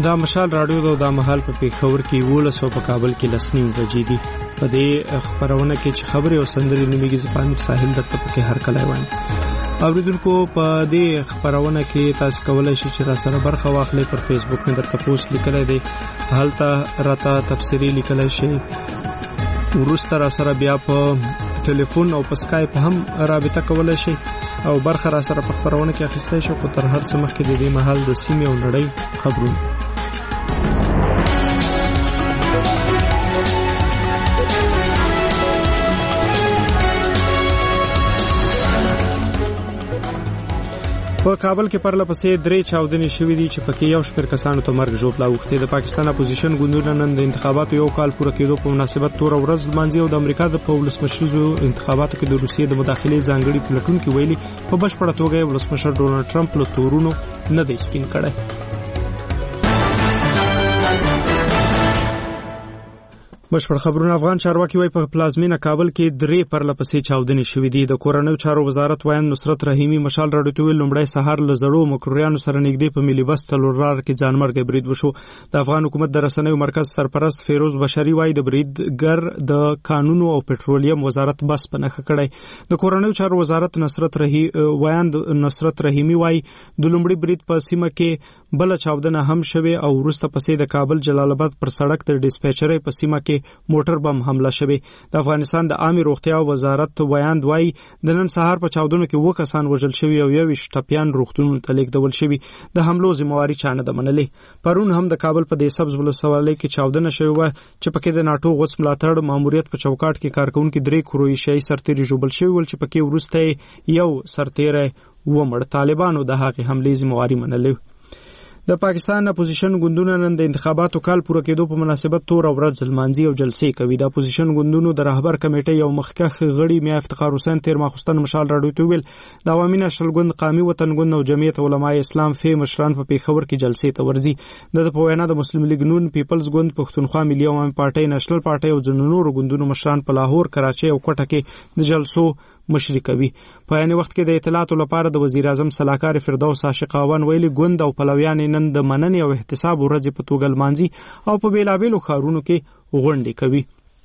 دا مشال رادیو دا مهال په پیښور کې 11 په کابل کې 9:30 بجې دي. په دې خبرونه کې چې خبرې او سندرې نیمګي زبان ساحل درته پکې هر کله وایم. اوریدونکو په دې خبرونه کې تاسو کولای شئ چې را سره برخه واخلئ. پر فیسبوک مې درته پوسټ لیکلی دی، هلته راته تفسیری لیکلی شئ. وروسته را سره بیا په ټلیفون او په سکایپ هم رابطه کولای شئ او برخه را سره په خبرونه کې اخیستای شئ. خو تر هر څه مخکې د دې مهال د سیمې او نړۍ خبرونه. په کابل کې پرله پسې 3 چاودنې شوې دي چې پکې یو شمېر کسانو ته مرګ ژوبلا اوښتې. د پاکستان اپوزیشن ګوندونه نن د انتخاباتو یو کال پوره کېدو په مناسبت تور ورځ لمانځي او د امریکا د ولسمشریزو انتخاباتو کې د روسیې د مداخلې ځانګړي پلټونکي ویلي په بشپړه توګه ولسمشر ډونالد ټرمپ له تورونو نه دی سپین کړی. بشپړ خبرونه. افغان چارواکي وايي په پلازمینه کابل کې 3 پرله پسې چاودنې شوې دي. د کورنیو چارو وزارت وایي نصرت رحیمي مشال راډیو ته ویل لومړی سهار له زړو مکروریانو سره نږدې په ملي بس تلورار کې ځانمرګ برید وشو. د افغان حکومت د رسنیو مرکز سرپرست فیروز بشری وايي د بریدګر د قانونو او پټرولیم وزارت بس په نخښه کړی. د کورنیو چارو وزارت نصرت رحیمي وايي د لومړي برید په سیمه کې بل چاودنه هم شوه او وروسته پسې د کابل جلال آباد پر سړک د ډیسپیچرۍ په سیمه کې موټر بم حمله شوه. د افغانستان د عامه روغتیا وزارت وایي د نن سهار په چاودنو کې 2 کسان وژل شوي او 21 ټپيان روغتونونو ته لیږدول شوي. د حملو ذمہواری چا نه ده منلې. پرون هم د کابل په دې سبز ولسوالۍ کې چاودنه شوې و چې پکې د ناتو غوڅ ملاتړ ماموریت په چوکاټ کې کارکونکو 3 کرویشیایي سرتیري ژوبل شوي ول چې پکې ورسته یو سرتیری ومړ. طالبانو د هغې حملې ذمہواری منلې. د پاکستان اپوزیشن ګوندونه نن د انتخاباتو کال پوره کېدو په مناسبت تور ورځ لمانځي او جلسې کوي. د اپوزیشن ګوندونو د رهبر کمیټې یو مخکښ غړي میا افتخار حسین تیر ماخوستن مشال راډیو ته ویل د عوامي نشل ګوند، قومي وطن ګوند او جمعیت علماء اسلام فی مشران په پیښور کې جلسې ته ورځي. د په وینا د مسلم لیگ نون، پیپلز ګوند، پښتونخوا ملي عوامي پارټي، نېشنل پارټي او ځینو نورو ګوندونو مشران په لاهور، کراچۍ او کوټه کې د جلسو مشري کوي. په یانې وخت کې د اطلاعاتو لپاره د وزیر اعظم صلاحکار فردوس عاشقاوان ویلي ګوند او پلویان نن د مننې او احتساب ورځې په توګه لمانځي او په بیلابیلو ښارونو کې غونډې کوي.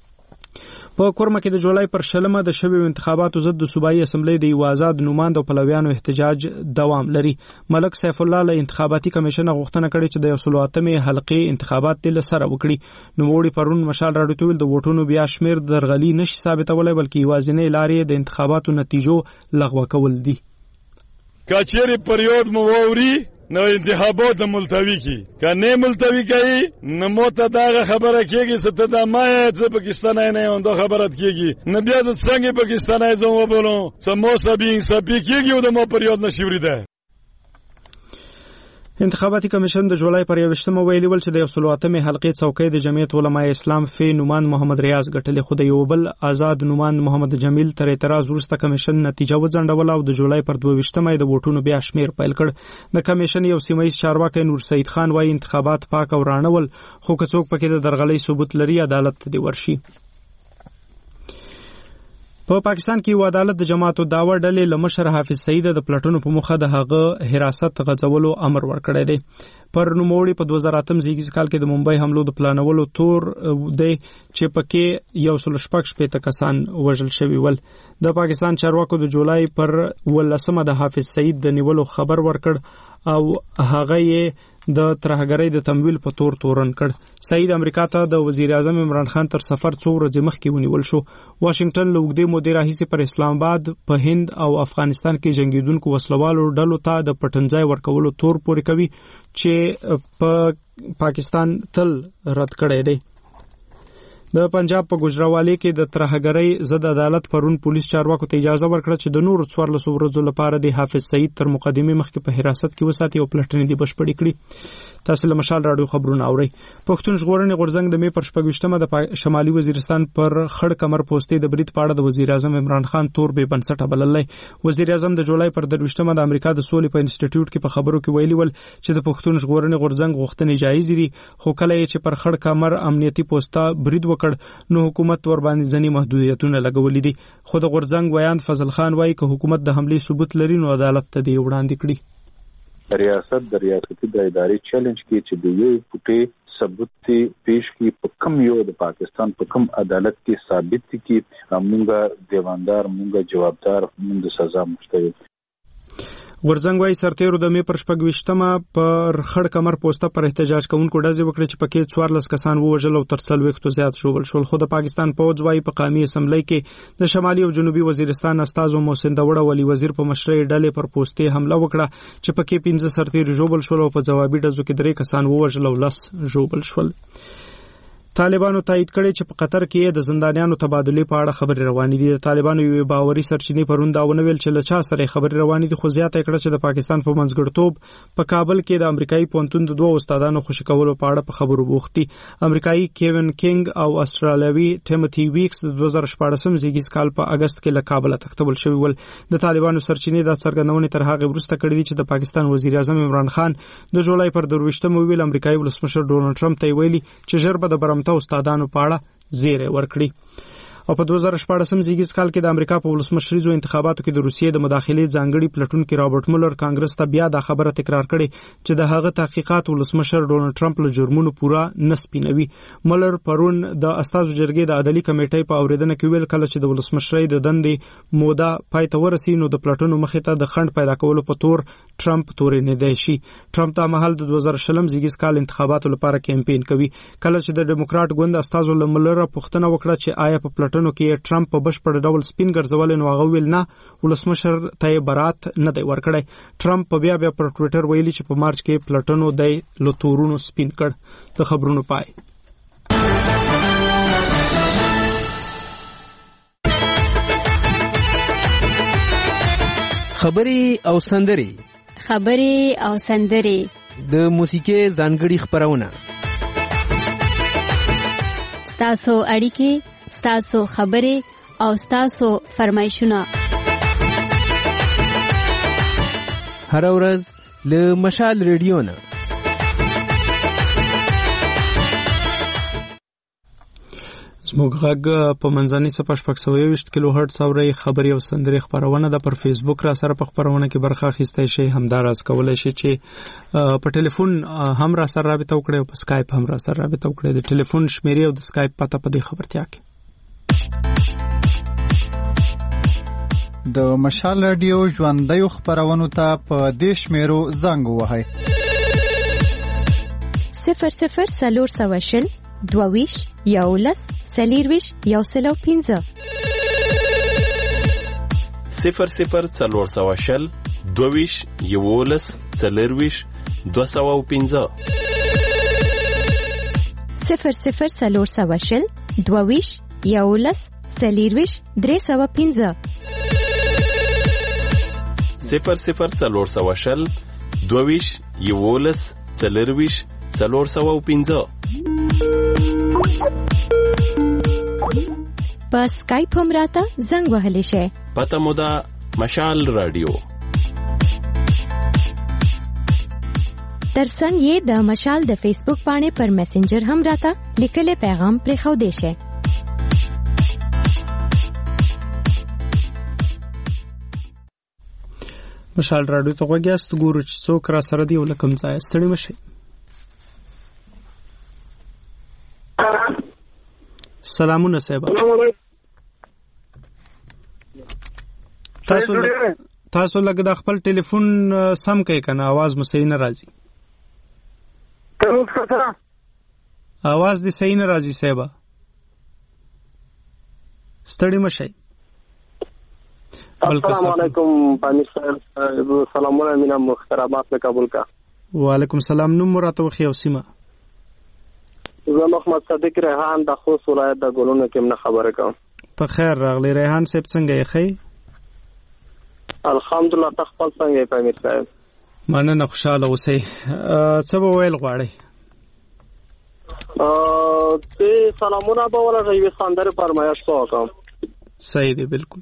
په کورمه کې د جولای پر 20 د شویو انتخاباتو ضد د صوبایي اسمبلی د یو آزاد نوماند او پلویانو احتجاج دوام لري. ملک سیف الله له انتخاباتي کمیشن غوښتنه کړې چې د 108مې حلقې انتخابات تل سره وکړي. نوموړي پرون مشال راډیو ته ویل د ووټونو بیا شمیر درغلي نشي ثابتولای بلکې یوازینۍ لارې د انتخاباتو نتیجو لغوه کول دي. کچېری پریود مووري نو انتخابات ملتوی کی که نه ملتوی کی نمو ته دا خبره کیږي ست دا ما چې پاکستان نه اون دا خبرت کیږي نه بیا د څنګه پاکستان زوم وبولو سمو سبین سپی کیږي او د مو پریود نشوري ده. انتخاباتي کمیشن د جولای پر 21 ویلي ول چې د 108مې حلقې څوکۍ د جمعیت علماء اسلام فی نوماند محمد ریاض ګټلې، خو د یو بل آزاد نوماند محمد جمیل تر اعتراض وروسته کمیشن نتیجه وځنډوله او د جولای پر 22مې د ووټونو بیا شمیر پیل کړ. د کمیشن یو سیمایي چارواکي نور سید خان وايي انتخابات پاک او رانول، خو که څوک پکې د درغلۍ ثبوت لري عدالت دی ورشي. په پاکستان کې یو عدالت د جماعت الدعوه ډلې له مشر حافظ سعید د پلټونو په مخه د هغه حراست غځولو امر ورکړی دی. پر نوموړي په 2008 زیږیز کال کې د ممبئی حملو د پلانولو تور دی چې پکې 116 کسان وژل شوي ول. د پاکستان چارواکو د جولای پر 18 د حافظ سعید د نیولو خبر ورکړ او هغه یې د ترهګرۍ د تمویل په تور تورن کړ. سعید امریکا ته د وزیر اعظم عمران خان تر سفر 2 ورځې مخکې ونیول شو. واشنگټن له اوږدې مودې راهیسې پر اسلام آباد، په هند او افغانستان کې جنگیدونکو وسلوالو ډلو ته د پټنځای ورکولو تور پورې کوي چې په پاکستان تل رد کړی دی. د پنجاب په ګوجراوالي کې د ترهګرۍ ضد عدالت پرون پولیس چارواکو ته اجازه ورکړه چې د نورو 14 ورځو لپاره د حافظ سعید تر مقدمې مخکې په حراست کې وساتي او پلټنې دې بشپړې کړي. تاسو له مشال راډیو خبرونه اورئ. پښتون ژغورنې غورځنګ د مې پر 28مه د شمالي وزیرستان پر خړ کمر پوسټې د برید په اړه د وزیر اعظم عمران خان تور به بنسټه بللای. وزیر اعظم د جولای پر 28مه د امریکا د سولې په انسټیټیوټ کې په خبرو کې ویلي ول چې د پښتون ژغورنې غورځنګ غوښتنې جایز دي، خو کله چې پر خړ کمر امنیتي پوسټه برید وکړ نو حکومت ور باندې ځنی محدودیتونه لګولې دي. خو د غورځنګ ویاند فضل خان وایي که حکومت د حملې ثبوت لري نو عدالت ته دی وړاندې کړي. ریاست د ریاستي د ادارې چیلنج کې چې د یو پټي ثبوت پیش کی په کم یو د پاکستان په کم عدالت کې ثابت کی مونږه دیواندار مونږه جوابدار مونږ سزا مستحق. غورځنګ وايي سرتیرو د مې پر 26مه پر خړ کمر پوسټه پر احتجاج کوونکو ډزې وکړې چې پکې 14 کسان ووژل او تر 40 زیات ژوبل شول. خو د پاکستان پوځ وايي په قومي اسمبلی کې د شمالي او جنوبي وزیرستان استازو محسن داوړ ولی وزیر په مشرۍ ډلې پر پوسټې حمله وکړه چې پکې 15 سرتیر ژوبل شول او په جوابي ډزو کې 3 کسان ووژل او 10 ژوبل شول. طالبانو تایید کړي چې په قطر کې د زندانیانو تبادله په اړه خبرې روانې دي. طالبانو یو باوري سرچینې پرون دا ونویل چې له چا سره خبرې روانې دي، خو زیاته کړه چې د پاکستان په منځګړتوب په کابل کې د امریکایي پونتون د دوه استادانو خوشی کولو په اړه په خبرو بوختي. امریکایي کیوین کینګ او استرالیوي ټیموتي ویکس د 2014 زیږیز کال په اگست کې له کابل تختول شوی ول. د طالبانو سرچینې د څرګندونې تر هغه وروسته کړې دي چې د پاکستان وزیر اعظم عمران خان د جولای پر 22 ویل امریکایي ولسمشر ډونالد ټرمپ ته ویلي چې ژر به د برمته استادانو په اړه زیری ورکړي. او په 2014 زیږیز کال کې د امریکا په ولسمشریزو انتخاباتو کې د روسیې د مداخلې ځانګړي پلټونکو رابرټ مولر کانګرس ته بیا د خبره تکرار کړي چې د هغه تحقیقات ولسمشر ډونالد ټرمپ له جرمونو پورا نسپینوي. مولر پرون د استازو جرګې د عدالي کمیټې په اوریدنه کې ویل کله چې د ولسمشرۍ د دندې موده پای ته ورسي نو د پلټونو مخې ته د خند پیدا کولو په تور ټرمپ تورې نه دی شي. ټرمپ د مهال د 2020 زیږیز کال انتخاباتو لپاره کمپاین کوي. کله چې د ډیموکرات ګوند استازو له مولر پوښتنه وکړه چې آیا په پلټونو کې ټرمپ په بشپړ ډول سپین ګرځول نو هغه ویل نه، ولسمشر ته برات نه دی ورکړی. ټرمپ په بیا پر ټوئیټر ویلي چې په مارچ کې پلټونو د لتورونو سپین کړ. د خبرونو پای. خبري او سندري د موسیقي ځانګړي خبرونه ستاسو اړیکې، ستاسو خبرې او ستاسو فرمایشونه هر ورځ له مشال ریډیو نه. زموږ غږ په منځنۍ صفحه 620 کیلو هرتز اوري. خبري او سندري خبرونه د پر فیسبوک را سره په خبرونه کې برخه اخیستای شي. همداراز کولای شي چې په ټلیفون هم را سره رابطه وکړي او په اسکایپ هم را سره رابطه وکړي. د ټلیفون شمیرې او د اسکایپ پته په دې خبرتیا کې د مشال رادیو ژوندۍ خبرونو ته په دې شمیرو زنګ ووهئ 00 22 11 سلیرویش یو سلو 15 00 22 11 سلیرویش 215 00 22 11 سلیرویش 315 00 22 11 سلیرویش 415 په اسکایپ هم راته زنګ وهلی شي. پته مو ده مشال رادیو. ترڅنګ یې د مشال د فیسبوک باندې پر میسنجر هم راته لیکلي پیغام پرې خو دی شي. مشال رادیو ته وګیاست ګورو چې څوک را سره دی ولکم ځای ستړي مشي. سلامونه صاحب. تاسو لګ د خپل ټلیفون سم کوي کنه आवाज مو صحیح نه راځي. आवाज دې صحیح نه راځي صاحب. ستړي مشي. السلام علیکم پانی صاحب. سلامونه مینا مختربات له کابل کا. وعلیکم سلام. نوم راته وخی او سیمه. زه محمد صدیق ریحان د خوست ولایت د ګلونو کې نه خبره کوم. په خیر راغلی ریحان صاحب څنګه یې خی؟ الحمدلله تخپل څنګه یې پامیر صاحب؟ مننه خوشاله اوسئ. څه به ویل غواړئ؟ ته سلامونه به ولرئ یوه سندره فرمایش وکړم. صحیح دی بالکل.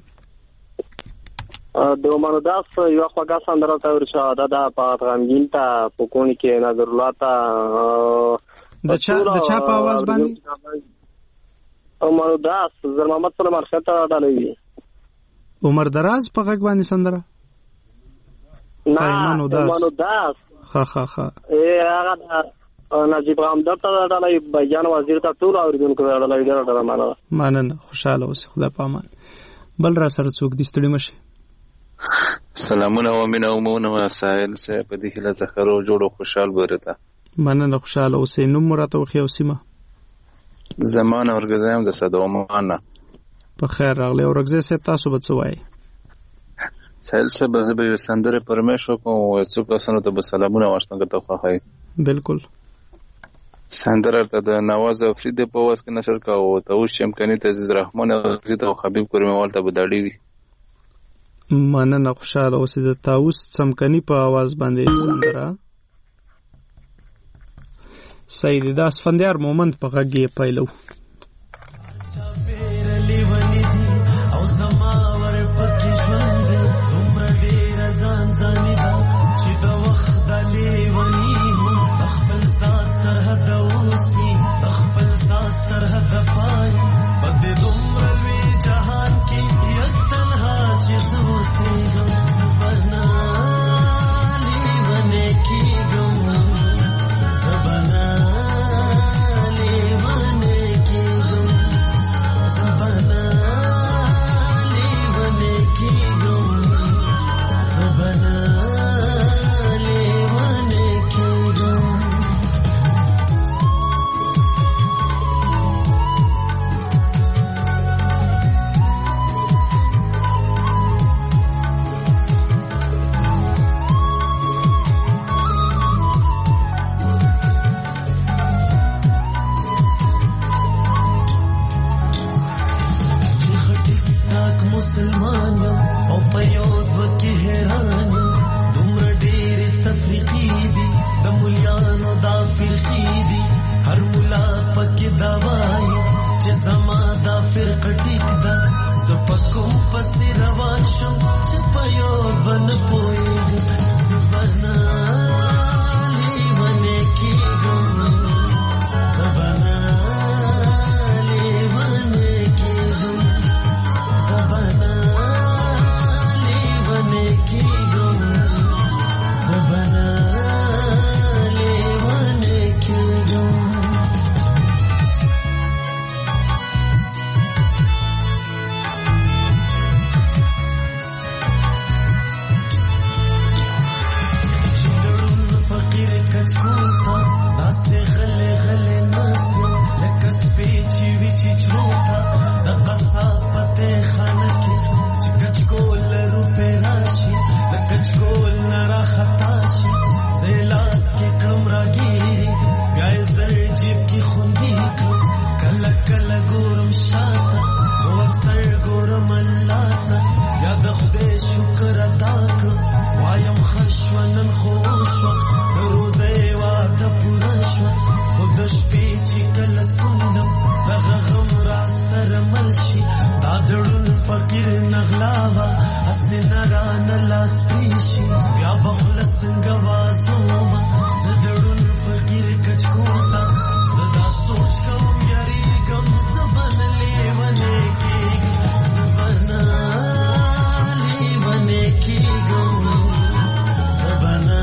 د عمر داس یو خواږه سندره ته ورچا د غمګین ته پکونی کې نظر الله ته د چا په आवाज باندې عمر داس زر محمد سلمان خطا ډالوي. عمر دراز په غږ باندې سندره ایمان اوداس ها هغه نجیب همدرد ته ډالۍ بیان وزیر ته ټول اوریدونکو ډالۍ ډېره مننه خوشاله اوسې خدای په امان. بل را سره څوک دي ستړي مشي. سلامونه او مینه او مونږه ساحل سه په دې هله زخرو جوړو خوشحال ورته. مننه خوشاله اوسې. نوم مرته خو سیمه زمانه ورګزایم د صدومانه په خیر راغلی. ورګزې صاحب تاسو به څه وایي؟ ساحل سه به سندره پرمیشو کوم څو کسانو ته به سلامونه واستم ته خوای. بالکل سندره ته د نواز افریدی په واس کې نشر کاوه ته اوس چمکني ته عزیز رحمان او حبیب کریموال ته بداړي وي. مننه خوشاله اوسې. د تاوس چمکني په आवाज باندې سندره سید د اسفندیار مومند په غږ یې پایلو. او زما ور پکې ژوند دومره ډېر ځان ځاني دا چې د وخت د لیونی خپل ذات تر حد اوسي خپل ذات تر حد پای په دې دومره لوی جهان کې یک تنها چې زوسي زبرنا لیونه کېږم زبرنا مسلمان او په یو دو کې حیران دومره ډېر تفریقي دي د مولیانو دا فرقي دي هر مولا پکې دا وایي چې زما دا فرقه ټیک ده زه په کوم پسې روان شم چې په یو دو نه پوهېږم زبرنا لیونی کېږم زبرنا لیونی کېږم زبرنا لیونی کېږم زبرنا لیونی کېږم. فقیر کچکوتا داسې غلې غلې ناستې لکه سپی چې وي چې چروتا د قصاب پتې خانه کې چې کچکول روپې راشي د کچکول نه راخطا شي زه لاس کې کړم راګیري بیا یې زر جیب کې خوندي کړم کله کله ګورم شاته خو اکثر ګورم الله ته یا د خدای شکر ادا کړم وایم ښه شوه نن خو وشوه د روزۍ واده پوره شوه خو د شپې چې کله سندم دغه غم را سره مل شي دا د ړوند فقیر نغلاوه هسې نه رانه لاس پرېشي بیا به خوله څنګه وازومه زه د ړوند فقیر کچکوتا زه دا سوچ کوم یارېږم زه به نه لیونی کېږم زه به نه لیونی کېږم زه به نه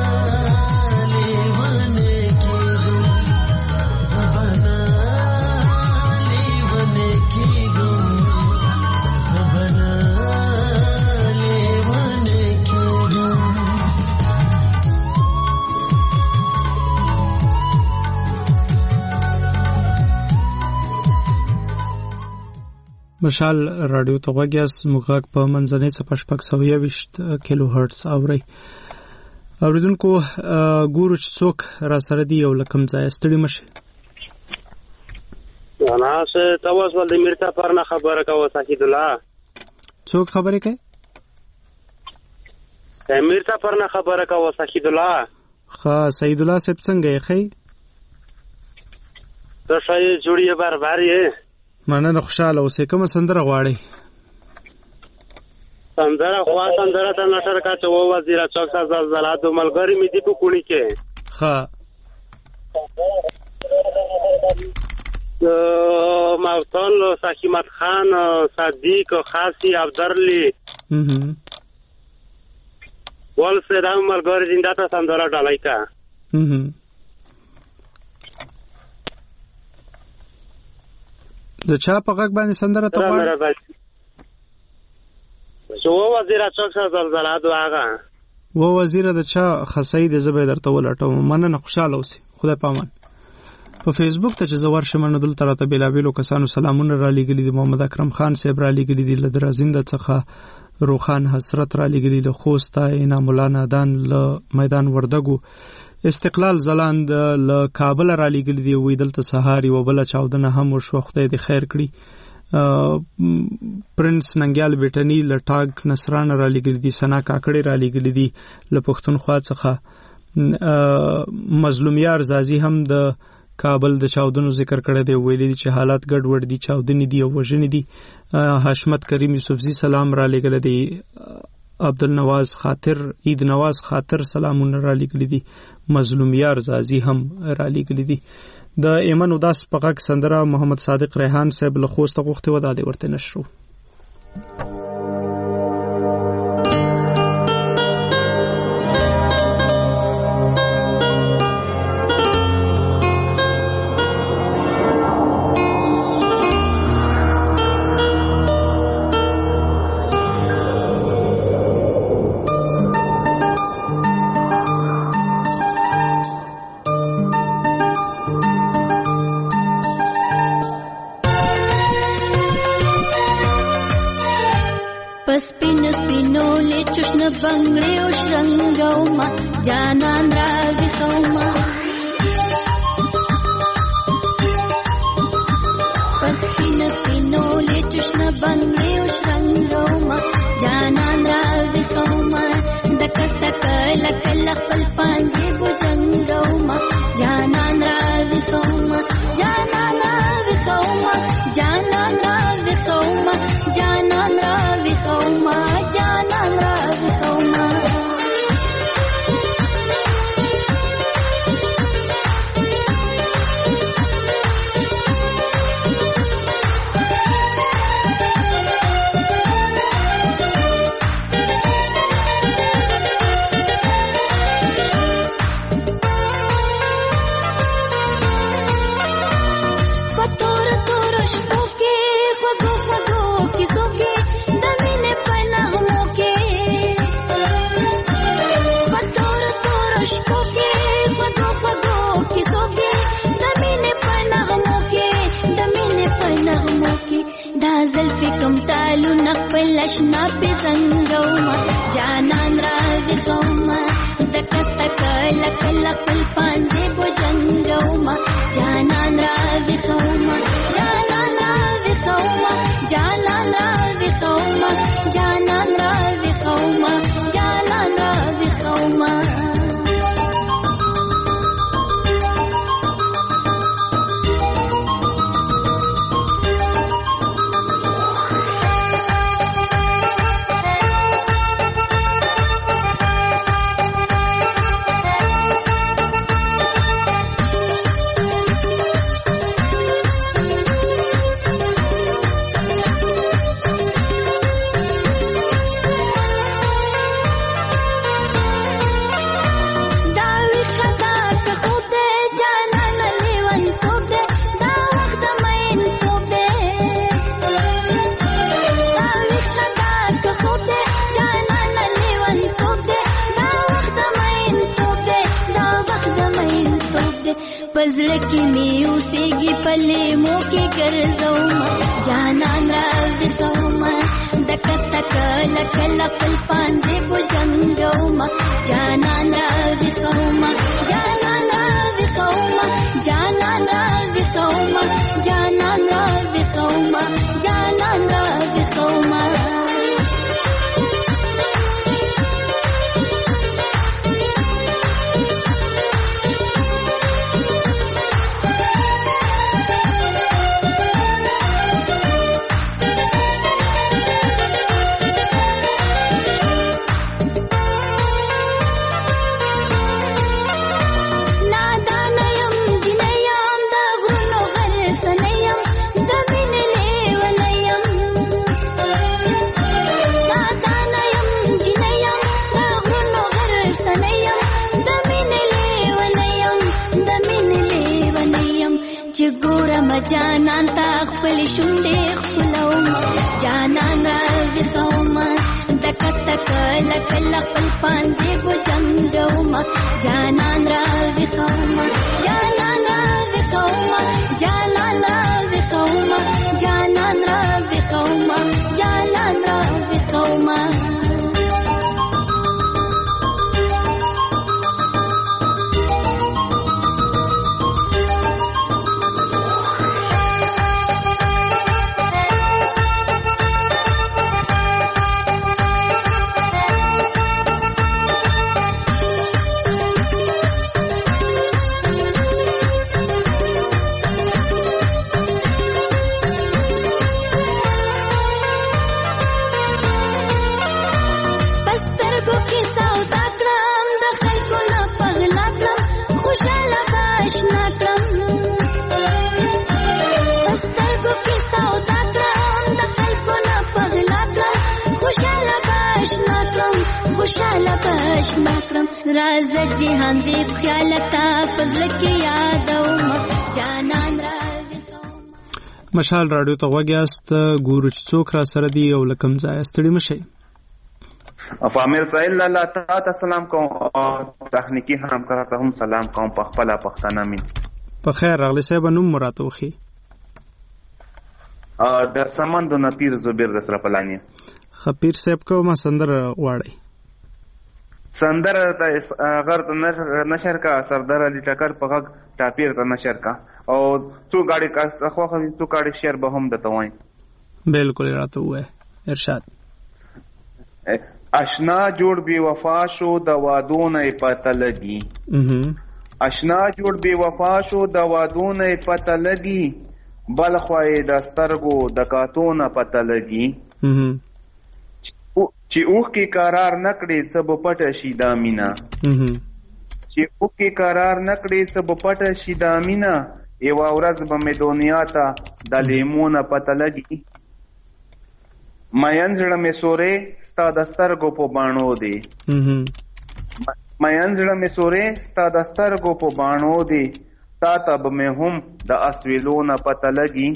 لیونی کېږم زه به نه لیونی کېږم زه به نه لیونی کېږم. مشال رادیو ته غوږ یاست. موږ غږ په منځنۍ څپه 621 کیلو هرتز اورئ. اوریدونکو ګورو چې څوک را سره دي او له کوم ځایه ستړي مشي. انا څه تاسو ول د میرتا پرنا خبره کوي سید الله څوک خبرې کوي؟ میرتا پرنا خبره کوي سید الله. ها سید الله صاحب څنګه یې خی؟ ته شای جوړیه برابر یې. مننه خوشاله اوسې. کومه سندره غواړئ؟ سندره خو سندره ته نشر کا چې و وزیر چوک سره زلزلات ملګری می دي په کونی کې. ها ماوتل ساکیمت خان صدیق خاصی عبداللی ول سره ملګری زنده ته سندره ډالای کا د چا په غږ باندې سندره ته غواړي شو وزیر اچوک سره زلزلہ دواغه و وزیر د چا خصای د زبې درته ولټو مننه خوشاله اوسې خدای پامان په فیسبوک ته چې زوار شمنه دل تر ته بلابلو کسانو سلامونه را لګلی دي محمد اکرم خان صاحب را لګلی دي لدرازنده څخه روخان حسرت را لګلی له خوستا انعام الله نادان له میدان وردګو استقلال زلاند له کابل را لګلی دي وې دلته سهاري و بل چاودنه هم وشو خدای دې خیر کړي پرنس ننګیال بیٹنی لټاګ نصران را لګلی دي سنا کاکړي را لګلی دي له پښتونخوا څخه مظلومیار زازی هم د کابل د چاودنو ذکر کړی دی ویلي دي چې حالات ګډوډ دي چاودنې دي او وژنې دي حشمت کریم یوسفزی سلام را لګل دي عبدالنواز خاطر عید نواز خاطر سلامونه را لګل دي مظلومیار زازی هم را لګل دي د ایمن وداس په غږ سندره محمد صادق ریحان صاحب له خوسته غوښتي و د ورته نشرو بنگړې او شرنګو ما جانان راځي خوما پسین پینولې چشن بنگړې او شرنګو ما جانان راځي خوما دک تک لکل خپل پانځي بوجنګو ما جانان راځي خوما جانان راځي خوما جانان راځي خوما جانان راځي خوما جانان راځي خوما لشنا په څنګه ما جانان راځي کوما دکستک لکل خپل پانځه بوجنګو ما جانان راځي کوما جانان راځي کوما جانان راځي کوما جانان راځي کوما جانان راځي کوما پزړه کې مې اوسېږي پلې مو کې ګرځوما جانان راځي کوما دک تک لکل خپل پانځه بوجنګوما جانان راځي کوما جانان راځي کوما جانان راځي کوما جانان راځي کوما جانان راځي کوما جانان تا خپل شونډې خپلوما جانان را وخوما دکت کل کل خپل پانځه بو جنگوما جانان را وخوما جانان را وخوما جانان را وخوما جانان را وخوما جانان را وخوما راز جهان دی خیالتا فضل کی یادوم جانان را مشال رادیو ته وګیاست ګورو چې څوک را سره دی او لکم ځای ستړي مشي افامر صلی الله تعالی سلام کوم او تخنیکی همکار ته هم سلام کوم په خپل پښتنه مين په خیر راغلی صاحب نوم مراتوخي د سمند نپیر زبیر د سره پلاني خپیر صاحب کومه سندر واړی سندر ته غر نشر کا سردار علی ټکر په غږ ټاپیر ته نشر کا او څو گاڑی کا خو څو گاڑی شهر به هم دته وای بالکل راته وای ارشاد اشنا جوړ بی وفا شو د وادونه پته لګي اشنا جوړ بی وفا شو د وادونه پته لګي بل خوای د سترګو د کاتونه پته لګي چې اوخ کې قرار نکړي څه به پټه شي دا مینا چې اوخ کې قرار نکړي څه به پټه شي دا مینا یو ورځ به مې دنیا ته د لیمونه پته لګي مینځړه مې سورې ستا د سترګو په باڼو دی مینځړه مې سورې ستا د سترګو په باڼو دی تا ته به مې هم د اسویلونه پته لګي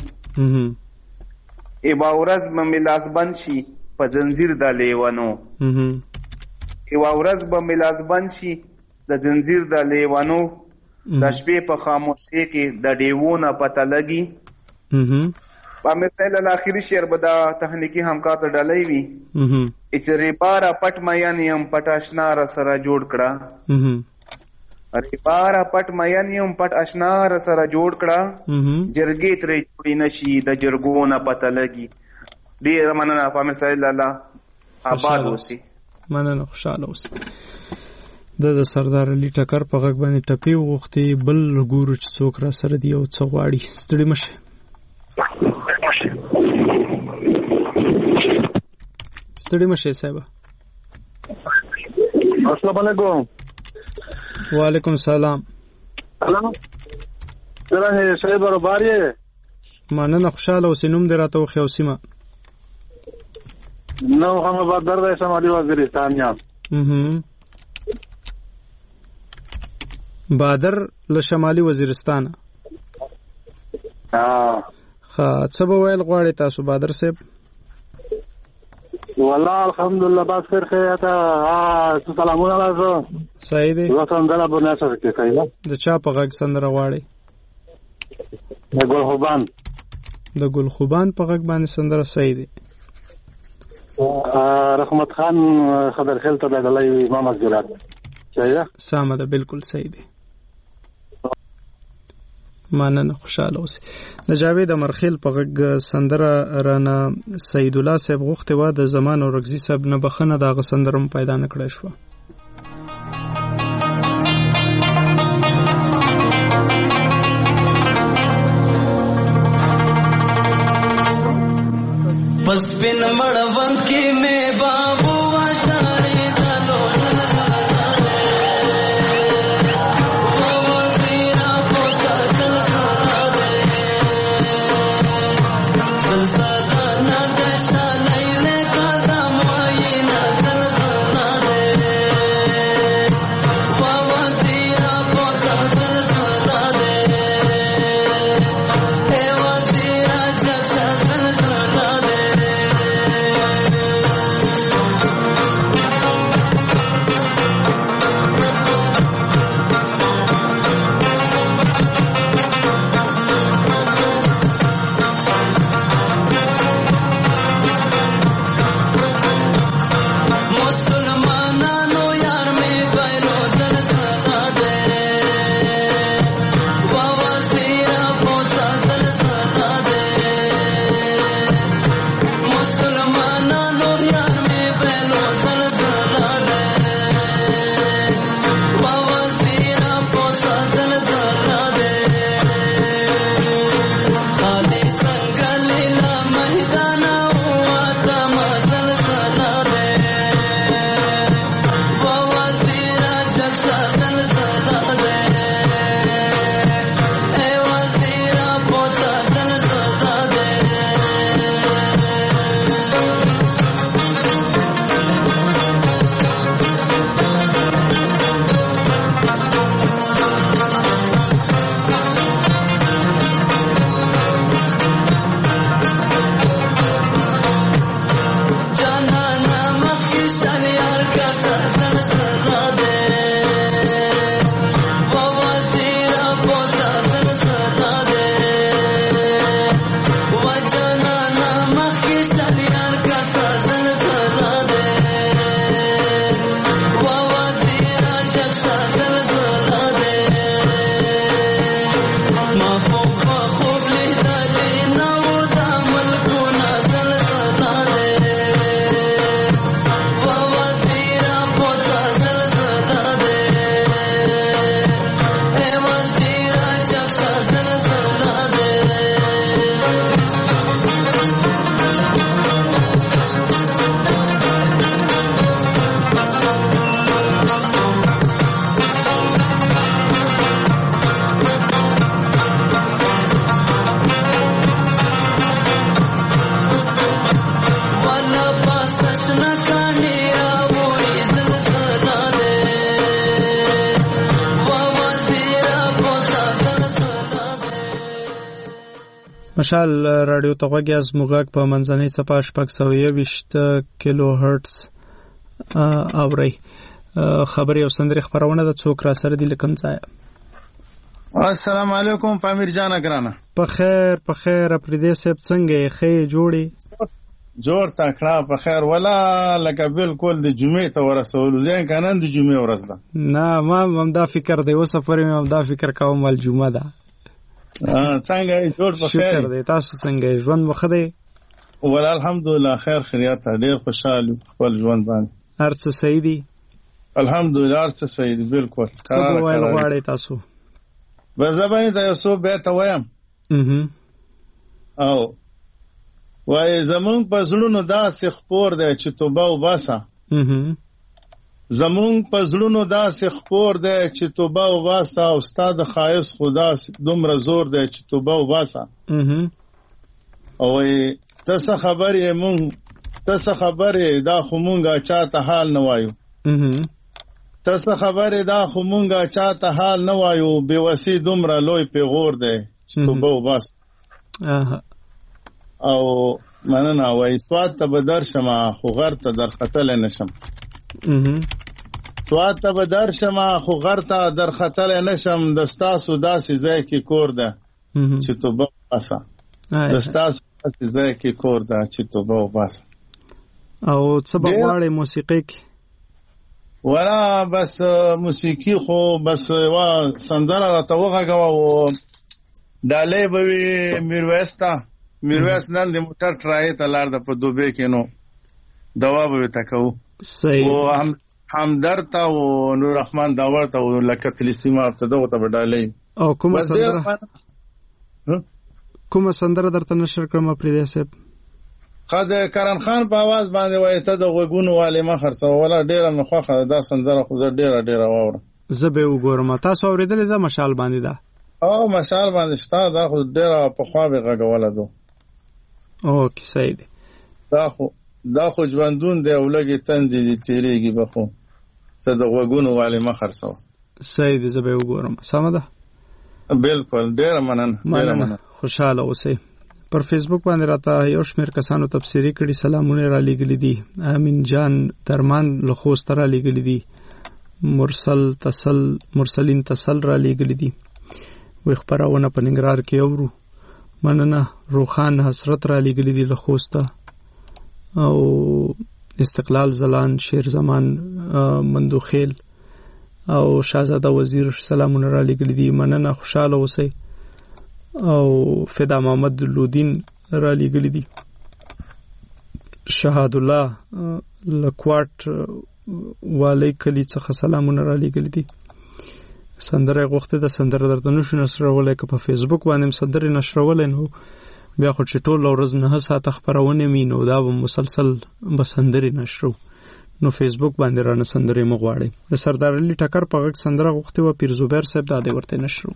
یو ورځ به مې لاس بند شي په زنجیر د لیوانو یو ورځ به ملاز بند شي د زنجیر د لیوانو د شپې په خاموشۍ کې د ډیوونه پته لګي په مثال الاخري شعر به دا تخنیکی همکار ته ډالۍ وي چې ریپارا پټ میان یم پټ آشنا را سره جوړ کړه ریپارا پټ میان یم پټ آشنا را سره جوړ کړه جرګې ترې جوړې نشي د جرګونه پته لګي ډیر مننه په مثال الله آباد اوسئ مننه خوشاله اوسئ د سردار علي ټکر په غږ باندې ټپي وغوښتي بل ګورو چې څوک را سره دی او څه غواړي ستړي مشه ستړي مشه صاحب السلام علیکم وعلیکم السلام سلام څنګه صاحب برابر یې مننه خوشاله اوسئ نوم دې راته وخی او سیمه نو هم بدر د شمالي وزیرستان یم بادر له شمالي وزیرستان څه به ویل غواړئ تاسو بادر صاحب والله الحمدلله بس خیر خیاته سلامونه راځو صحیح دی وطن دلا بنا سره کې کایلا د چا په غږ سندره غواړئ د ګل خوبان په غږ باندې سندره صحیح دی رحمت خان خضر خیل ته بدلای امام ګرات صحیح سامه ده بالکل صحیح دی مننه خوشاله اوسئ د جاوید امرخیل په غږ سندره رانه سید الله صاحب غوښتي و د زمان او رغزي صاحب نه بخنه د غ سندرم پیدا نکړای شو پس بن مړوند کې مې بابو واشارې دلو Hey مشال رادیو ته غوږ یاست. موږ په منځنۍ څپه 621 کیلو هرتز اورئ. خبرې او سندرې خپرونه ده. څوک را سره دي له کوم ځایه؟ السلام علیکم پامیر جان ګرانه. په خیر افریدی صاحب څنګه یې؟ ښه جوړې جوړ تکړه په خیر ولا لکه بالکل د جمعې ته ورسول ځین کنن د جمعې ورځ ده. نه ما هم دا فکر دی او سفر مې هم دا فکر کوم ول جمعه ده. څنګه جوړ په خیر؟ شکر دی. تاسو څنګه ژوند مخ دی؟ ولا الحمدلله خیر خیریت ډیر خوشاله خپل ژوند باندې. هر څه صحیح دی الحمدلله. هر څه صحیح دی بالکل. قرار غواړی تاسو بزبای ته یو څو به ته وایم. او وای زمون په زړونو داسې خپور دی چې توبه وباسه. زمون په زړونو داسې خپور دی چې توبه وباسه او استاد خایس خدا دومره زور دی چې توبه وباسه. او تاسو خبرې دا خو مونږه چاته حال نه وایو. تاسو خبرې دا خو مونږه چاته حال نه وایو. بے وسی دومره لوی پیغور دی چې توبه وباسه. او مننه. وای سواد ته به درشم خو غر ته درختل نشم. سواد ته به درشم خو غر ته درختل نشم. دستاسو داسې ځای کې کور ده چې توبه وباسه. دستاسو داسې ځای کې کور ده چې توبه وباسه. او څه به غواړې موسیقي کې؟ ولا بس موسیقي خو بس وا سندره راته وغږوه. ډالۍ به وي میرویس نن د موټر ټرای ته لاړ د په دوبه کې نو دوا به تکو. صحیح. او همدرد ته او نور رحمان داور ته لکه تلسیمه ته دغه ته ډالۍ. او کومه سندره درته نشر کړم پرې صاحب؟ خد کرن خان په आवाज باندې وای ته د غوګونو والي ما خرڅه ولا ډیره مخه دا سندره خو ډیره واوره. زبه وګورم. تاسو اوریدلې ده مشال باندې ده؟ او مشال باندې شته دا خو ډیره په خوا به غږوله دو. اوکې صحیح دی. دا خو ژوندون دی او لګي تندې دي تیریږي به خو څه د غوګونو والي ما خرڅه. صحیح دی. زبه وګورم. سم ده. بالکل ډیره مننه. خوشاله اوسئ. پر فیسبوک باندې راته یو شمېر کسانو تبصرې کړي. سلامونه را لېږلي دي. امین جان درمان له خوست را لېږلي دي. مرسلین تسل را لېږلي دي. وی خپرونه په ننګرهار کې اورو. مننه. روخان حسرت را لېږلي دي له خوسته. او استقلال زلان شیر زمان مندوخیل او شاهزاده وزیر سلامونه را لېږلي دي. مننه. خوشاله اوسئ. او فدا محمد لودین را لېږلي دي. شهاد الله لکواټ والی کلی څخه سلامونه را لېږلي دي. سندره غوښته د سندره درته نشو نشرولای. که په فیسبوک باندې سندره نشرولای نو بیا خو چې ټول ورځ 9 ساعته خبرونه مې نو دا به مسلسل به سندره نشرو. نو فیسبوک باندې رانه سندره مغواړي. د سردار علي ټکر په غږ سندره غوښته و پیر زبیر صاحب دا دی ورته نشرو.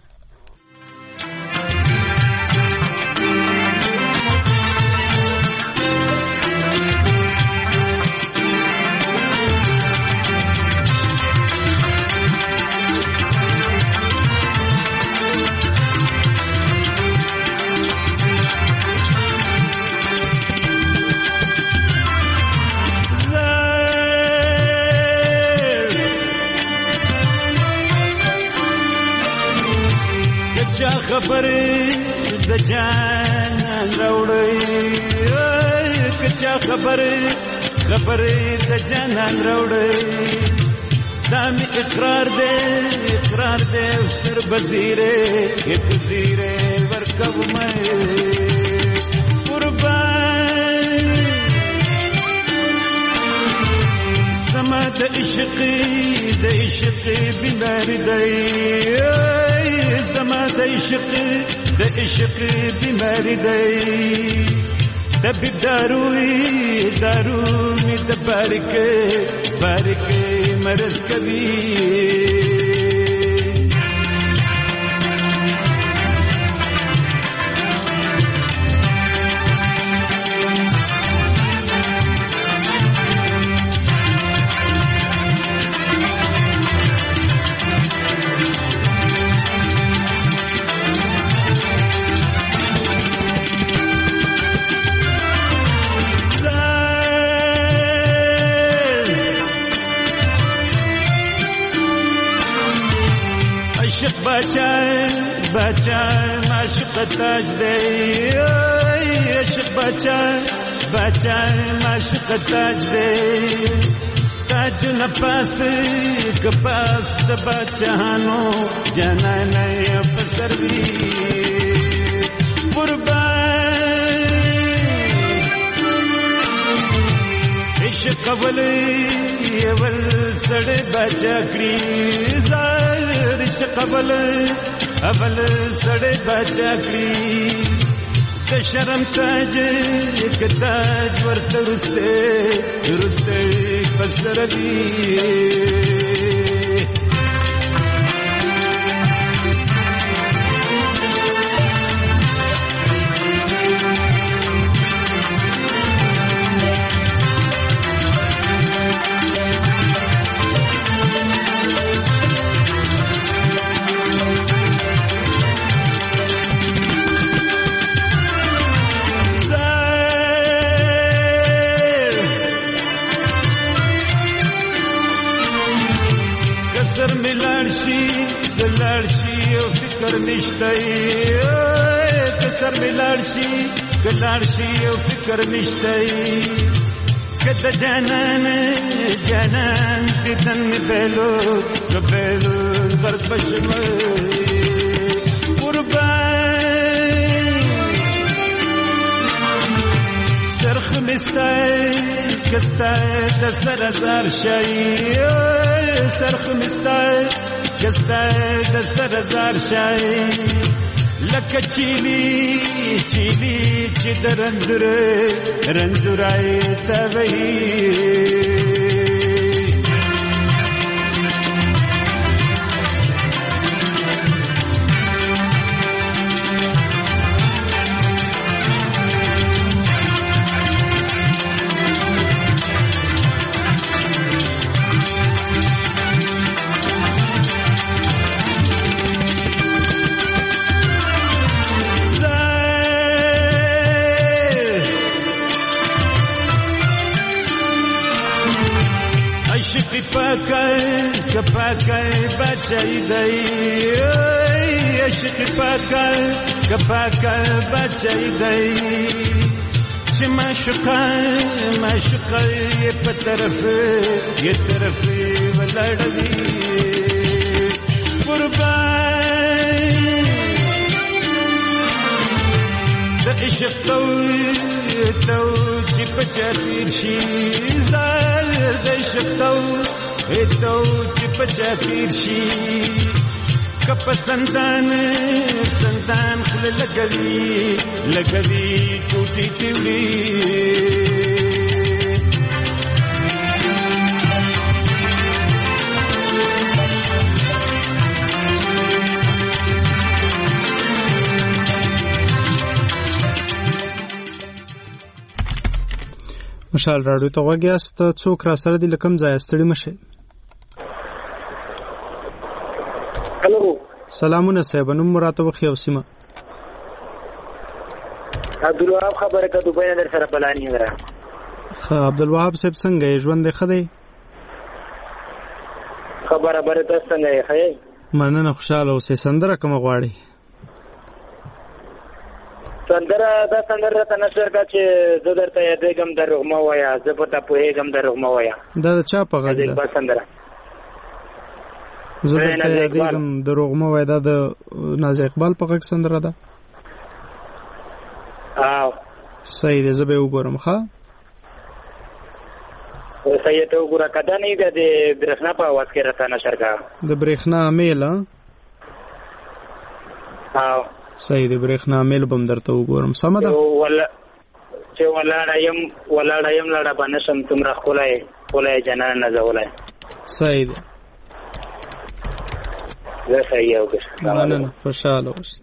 خبرې د جان راوړې کچا خبرې د جان راوړې دا می اقرار دې سر بزیره ورکو مې قربان سما د عشق بیمار دی. زما د عشق بیماری دی. طبیب دارو می د بارک مرض کوي. بچه معشوق تاج دی عشق بچه معشوق تاج دی تاج نفاس کپاس د بچهانو جنانه پسروي قربان عشق ول سړې بچکړي زار عشق ول سړې بچکړي د شرم تاج کتاج ورته رسته پسروي لړشي او فکر نشته کسر می لړشي او فکر نشته کته جانان دتن بلو درد بشم قربان سرخ مستای کستای د سر زار شي سرخ مستای کستای د سر زار شي لکه چیلی چې د رنځورای توي کپاکای بچای دی عشق کپاکای بچای دی چې معشوقه په طرف ولړوي قربان د عشق تو چې په چاپیر شي زار د عشق تو چې په چاپیر شي کپ سندان خل لګوي ټوټي چوي مشال راډیو ته وګیاست څوک را سره دي لکم ځای ستړي مشه سلامونه صاحب نوم مراته وخی او سیمه عبدالوهاب خبره که دوبای نه در سره پلانی غره عبدالوهاب صاحب څنګه یې ژوند ښه دی خبره ته څنګه یې ښه مننه خوشاله اوسې سندره کومه غواړي سندره ته نشر کا چې زه درته یادېږم د رغمه وایا زه په تا پوهېږم د رغمه وایا دا د چا په غږ ده سندره زه درته یادېږم د رغمه وایا دا د ناز اقبال په غږ سندره ده صحیح دی زه به وګورم ښه صحیح ته وګوره کدا نه ده د برېښنا په اواز کې راته نشر کا د برېښنا میل صحیح دی برېښنا میل بم درته وګورم سمه ده چې ولاړ یم لړه باندې سم تمره خولای جنان نه زولای صحیح دی زه صحیح او مننه خوشاله اوسئ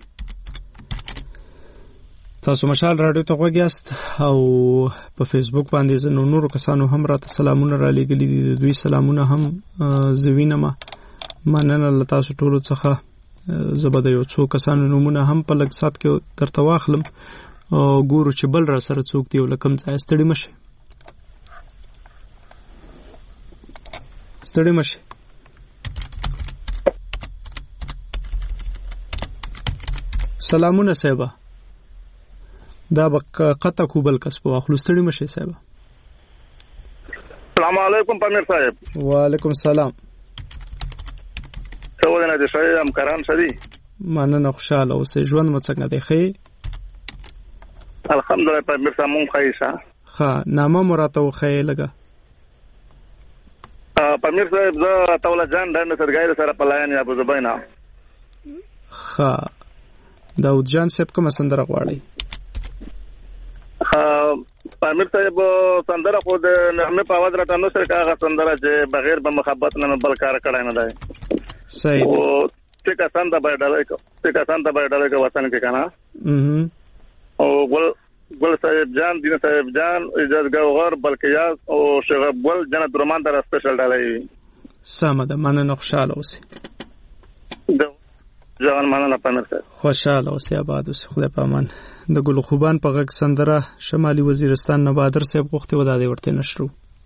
تاسو مشال راډیو ته غوږیاست او په فیسبوک باندې زنو نورو کسانو هم راته سلامونه را لېږلي دي د دوی سلامونه هم زه وینم مننه له تاسو ټولو څخه زه به د یو څو کسانو نومونه هم په لږ ساعت کې درته واخلم او ګورو چې بل را سره څوک دی او له کوم ځایه ستړي مشئ سلامونه صاحب. دا قطع کوبل کس په اخلو ستړي مشه صاحب. السلام علیکم پامیر صاحب. وعلیکم السلام. څه ودانه دي شای هم کران شدي. مننه خوشاله اوسې ژوند مو څنګه دی خې؟ الحمدلله پامیر صاحب مون خایسا. ها نامه مراته خې لګه. پامیر صاحب زه توله جان دنه سرګای سره پلاین یا ابو زبینا. ها داود جان صاحب کوم سندره غواړي؟ پامیر صاحب سندره خو د نغمه په आवाज راته نو سره کاغه سندره چې بغیر به محبت نه بل کار کړای نه دی. صحیح. او څنګه سند به ډالای کا وطن کې کنه. او ګل صاحب جان دین صاحب جان اجازه غوغر بلکې یا او شیخ ګل جنت رحمان در سپیشل ډالای. سمده مننه خوشاله اوسې. ځان مننه پامیر صاحب. خوشاله اوسې آباد اوسې خدای په امان. د ګل خوبان په غږ سندره شمالي وزیرستان نه بادر صاحب غوښتي وداده ورته نشرو.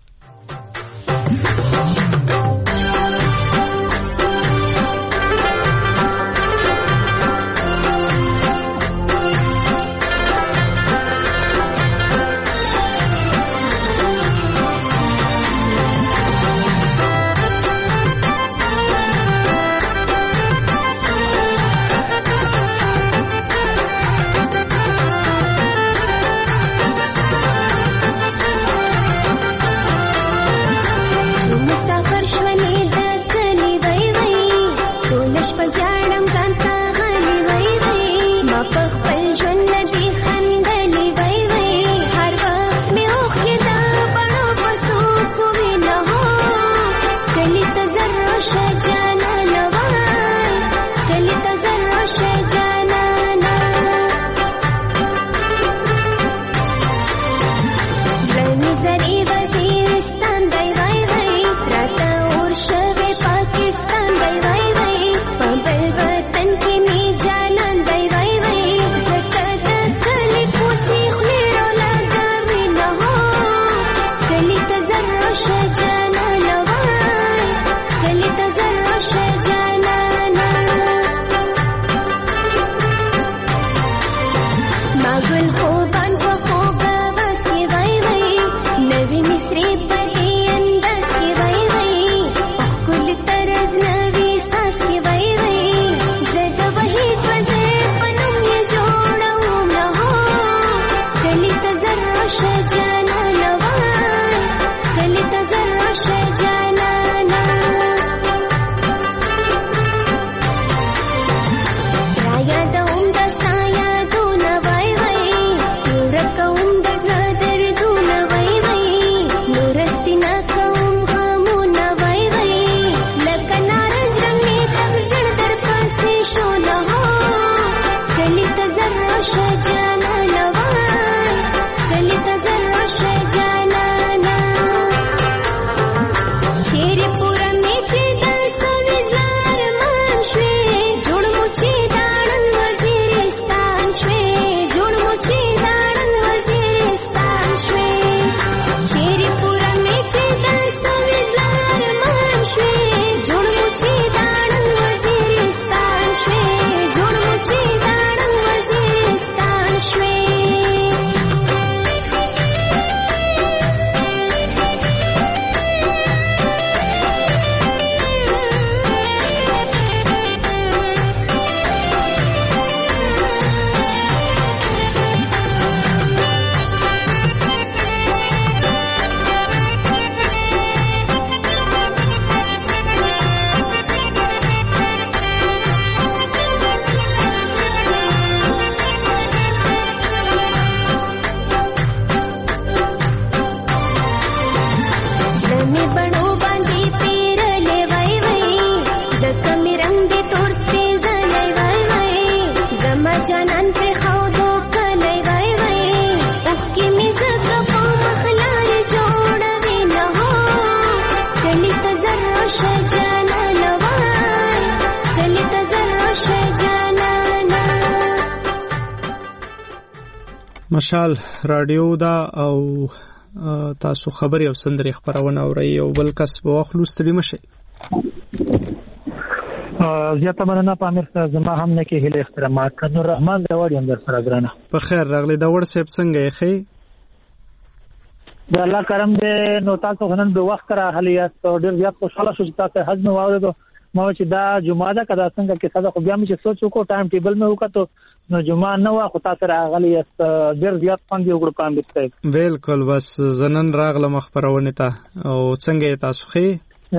مشال رادیو دا او تاسو خبري او سندري خبرونه اوري او بل کس په واخلو ستړي مشه. زیاته مننه پامیر صاحب زما هم نه کې هله احترامات کنو رحمان دا وړي هم در سره ګرانه په خیر راغلی دا وړ سیب څنګه یې خې د الله کرم دې نو تاسو غنن به وخت را هلي است ډیر زیات خوشاله شو چې تاسو حج نو واورېدو ما چې دا جمعه ده کدا څنګه کې صدا خو بیا مې سوچ وکړ ټایم ټیبل مې وکړو نو جمعه نو خو تاسو راغلی است ډیر زیات خوند یو ګروپ پام دې بالکل بس زنن راغله مخبرونه ته او څنګه تاسو خې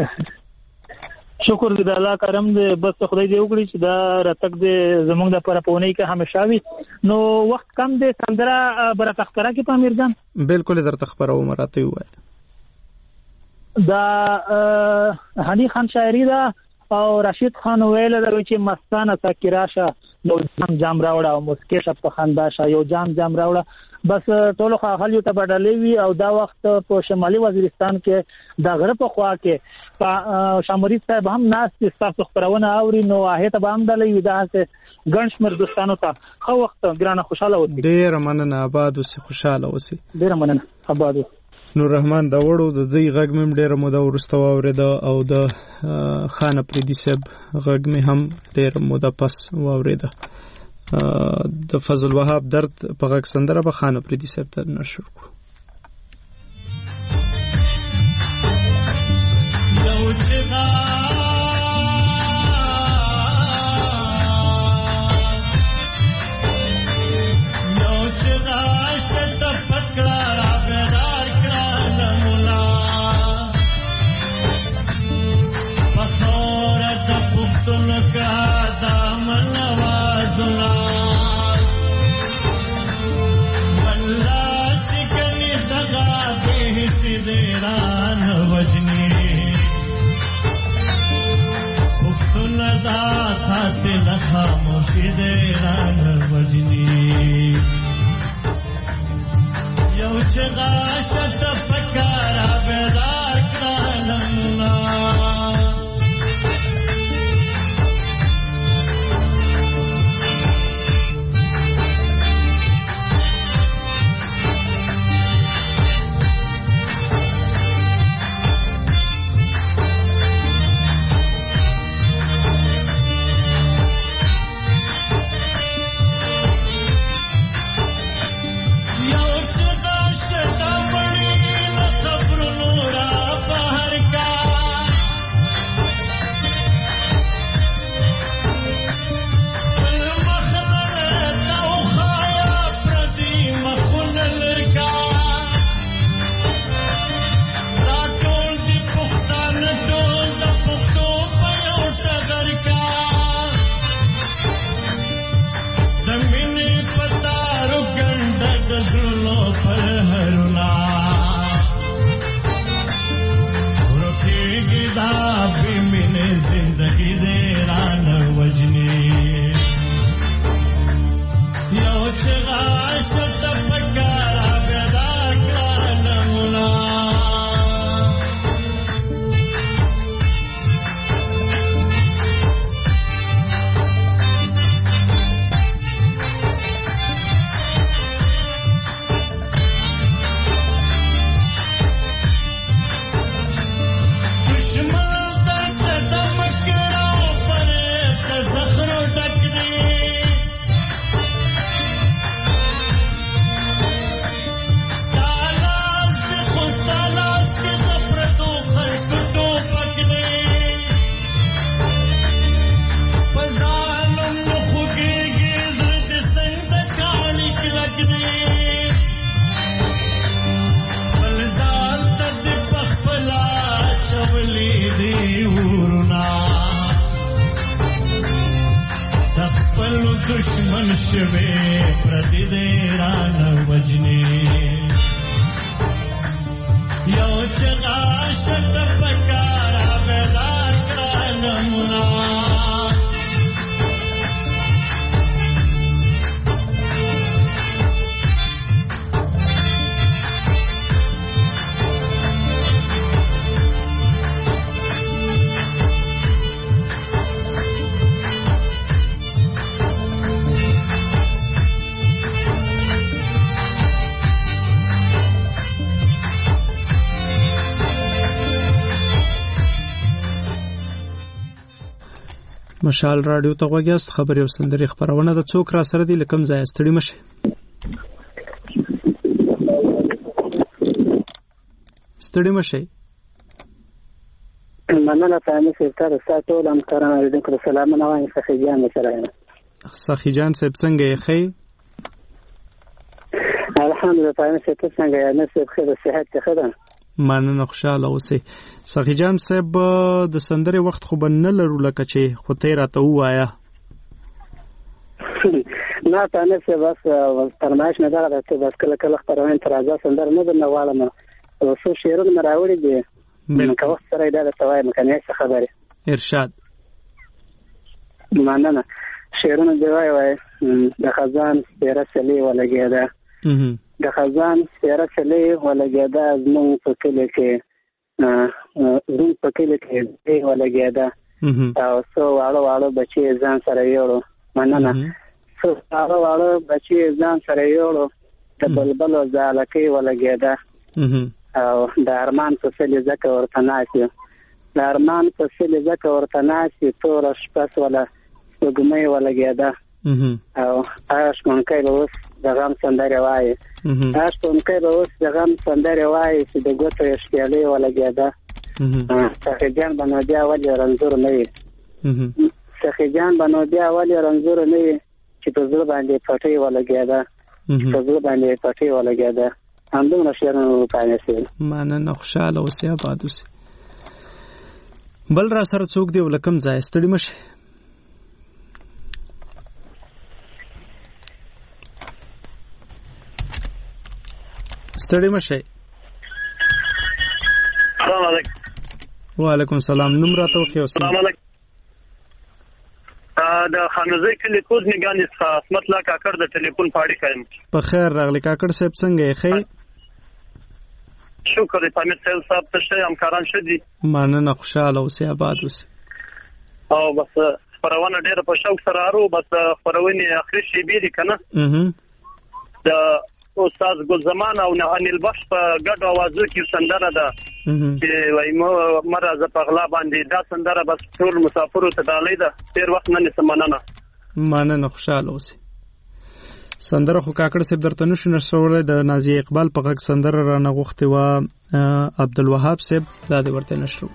شکر دې الله کرم دې بس خدای دې وکړي چې دا راتګ دې زمونږ د پر پونه کې همیشه وي نو وخت کم دې سندره بر تخبره کې پامیر جان بالکل در تخبره عمرته وای دا هني خان شاعری دا او رشید خان ویل درو چې مستانه تکراشه یو جام راوړه او مسکیشه په خنداشه یو جام راوړه بس ټول خاخلیو ته بدلې وی او دا وخت په شمالي وزیرستان کې د غرب په خوا کې شامري صاحب هم ناس تاسو خبرونه اوري نو هغه ته هم دلې وی دا څه ګڼ شمیر دوستانو ته خو وخت ګرانه خوشاله وتی ډیر مننه آباد اوسې خوشاله اوسې ډیر مننه آباد نور رحمان دا وړو د دې غږ مم ډیر موده ورسته واورېده او د خان پردي صاحب غږ مې هم ډیر موده پس واورېده د فضل وهاب درد په غږ سندره به خان پردي صاحب ته نشر کو दुश्मन शिवे प्रतिदेरान वजने यो चगा शत पकारा बेदार कालमुना مشال رادیو ته غوږیاست. خبرې او سندرې خبرونه د څوک را سره دي لکم ځای ستړي مشه. ستړي مشه. مننه تاسو سره تاسو ټول همکارانو دې سلامونه وایم. سخی جان سره سخی جان صاحب څنګه یې خې؟ الحمدلله تاسو څنګه یې؟ نصیب خیر صحت ښه ده. مننه خوشاله اوسئ. سخی جان صاحب د سندرې وخت خو به نه لرو لکه چې خو ته راته ووایه. نه تاسو بس فرمایش نه درته بس کله کله خبرونه تر راځه سندر نه درنه واله څو شعرونه مې راوړي دي که وخت سره یې دا وایم که نه څه خبرې ارشاد. مننه. شعرونه دې وایي د خزان سپېره څلې ولګېده، د خزان سپېره څلې ولګېده، زمونږ په کلي کې دې ولګېده او څو واړه واړه بچي ځان سره یوړو. مننه. څو واړه واړه بچي ځان سره یوړو، د بلبلو ځالکۍ ولګېده او د ارمان په سلې ځکه ورته ناست یم، د ارمان په سلې ځکه ورته ناست یم، توره شپه سوله سپوږمۍ ولګېده او شپونکی به اوس د غم سندرې وایي، شپونکی به اوس د غم سندرې وایي چې د ګوتو یې شپېلۍ ولګېده. سخي جان به نو بیا ولې رنځور نه وي، سخي جان به نو بیا ولې رنځور نه وي چې په زړه باندې پټۍ ولګېده، په زړه باندې پټۍ ولګېده. همدومره شعرونه وکړای شي. مننه. خوشاله اوسئ، آباد اوسئ. بل را سره څوک دی ولکم ځای ستړي مشه. ستړي مشه. السلام علیکم. وعلیکم السلام. نوم راته وخی اوسئ. السلام علیکم. د خانزۍ کلی کوز نگانی څخه اسمت لا کاکړ د ټلیفون پاړی کایم. په خیر راغلی کاکړ صاحب څنګه یې خې؟ شکر دې پامیر صاحب ته شه همکاران شدي. مننه. خوشاله اوسئ، آباد اوسئ. او بس خبرونه ډېر په شوق سره ارو، بس خبرونه اخري شي بیري کنه. د استاد ګل زمان او انیل بخش په ګډ اوازو کې سندره ده چې وای مرزه په غلا باندې دا سندره بس ټول مسافرو ته ډالۍ ده. ډېر وخت نه نسمننه. مننه. خوشاله اوسئ. سندره خو کاکړ صاحب درته نشو نشولای. د نازیه اقبال په غږ سندره را نغوښتې وه عبدالوهاب صاحب، دا دې ورته نشرو.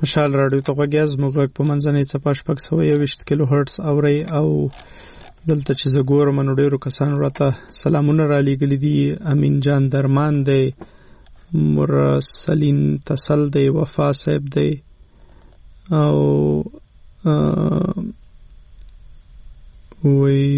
مشال رادیو ته غوږی زموږ غږ په منځنۍ څپه 621 کیلو هرتز اوري او دلته چې زه ګورم نو ډېرو کسانو راته سلامونه را لیږلي دي. امین جان درمان دی، مرسلین تسل دی، وفا صاحب دی او وی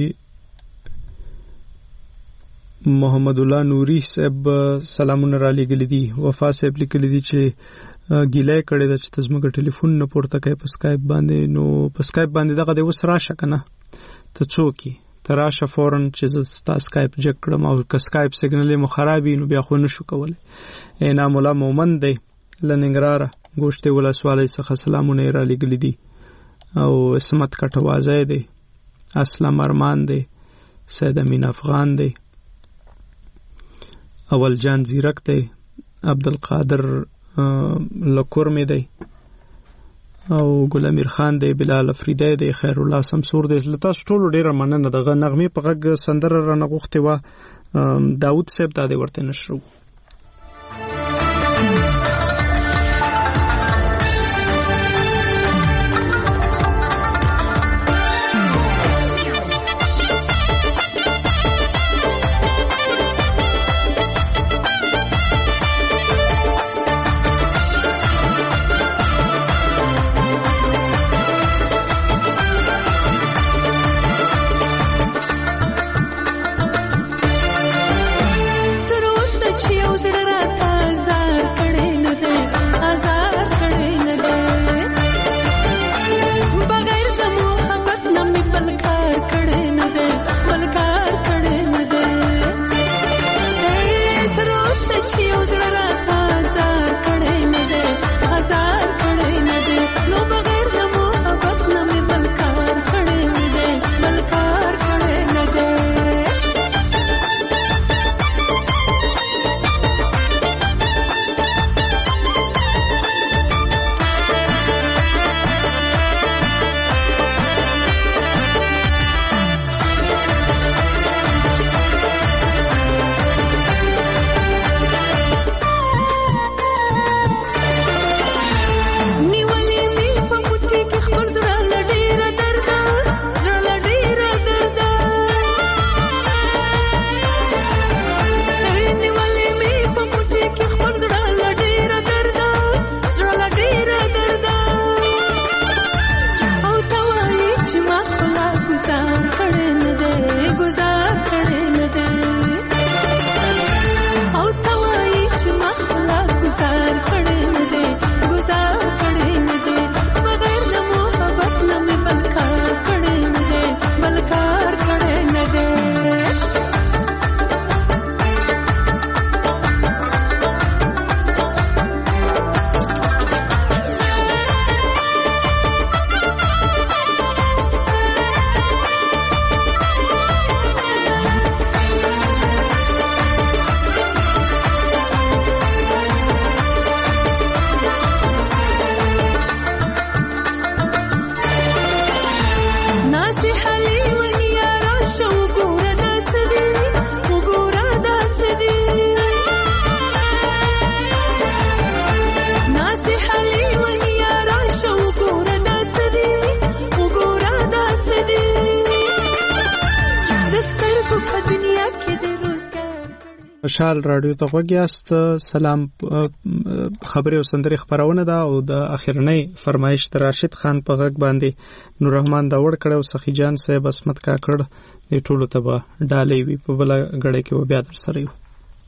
محمد الله نوری صاحب سلامونه را لیږلي دي. وفا صاحب لیکلي دي چې ګیلای کړی د چې تاسو ټلیفون نه پورته کوي په سکایپ باندې. نو په سکایپ باندې دغه د وس راشه کنه ته څوکي تراشه فورن چې ستا سکایپ جک کړم او که سکایپ سیګنل مو خرابې نو بیا خو نشو کولای. انعام الله مومن دی لننګراره ګوشته ولسوالۍ څخه سلامونه را لیږلي دي او اسمت کټوازی دی، اسلام ارمان دی، سید امین افغان دی، اول جان زیرک دی، عبدالقادر لکور می دی او ګل امیر خان دی، بلال افریدی دی، خیر الله سمسور دی. تاسو ټول ډیره مننه. دغه نغمه په غږ سندره را نغوخته و داوود صاحب دا دی ورته نشرو. مشال رادیو ته غوږیاست. سلام. خبري او سندري خبرونه ده او د اخرنۍ فرمایش تر راشد خان په غږ باندې نور رحمان دا وړ کړو. سخی جان صاحب اسمت کاکړ د ټولو تبه ډالې وی په بل غړې کې و بیا در سره یو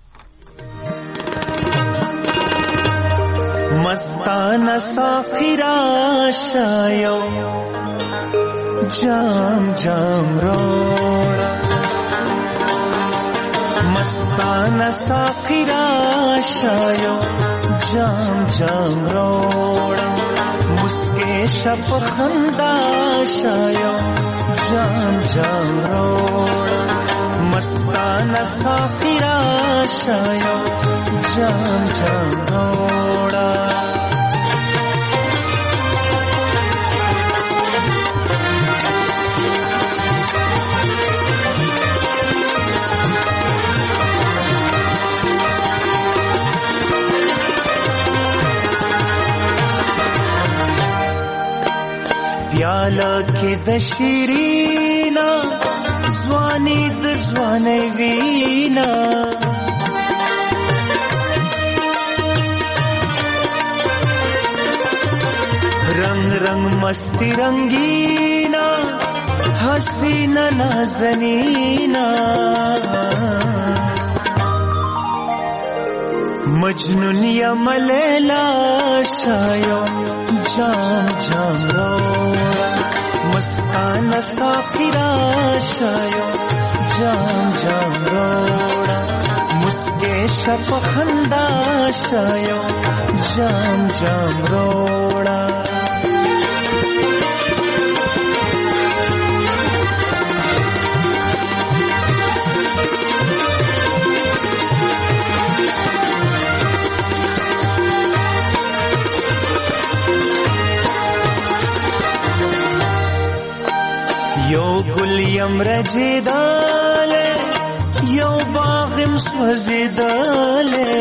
مستانه ساخرا شایو جام جام روڑا مستانه ساخرا شایو جام جام روڑا مسکے شپ خندا شایو جام جام روڑا مستانه ساخرا شایو جام جام روڑا پیاله کې د شیرینا ځواني د ځواني وینا رنگ رنگ مستی رنگینا حسینا نازنینا مجنون یا ملیلا شایو جام جام روڑا مستانہ ساقرا شایو جام جام روڑا مسکے شپ خندا شایو جام جام روڑا یو گل یم رجیداله یو باغم سوزیداله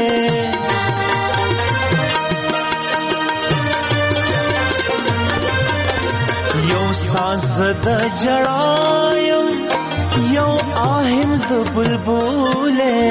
یو ساز د جړایم یو آهم د بلبله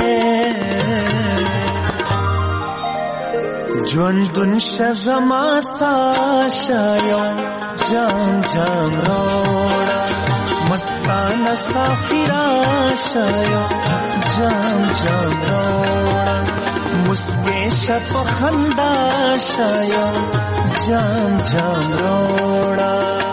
ژوندون شزما ساشایم جام جام روڑا مستانہ سافرا شایا جام جام روڑا مسکے شپ خندا شایا جام جام روڑا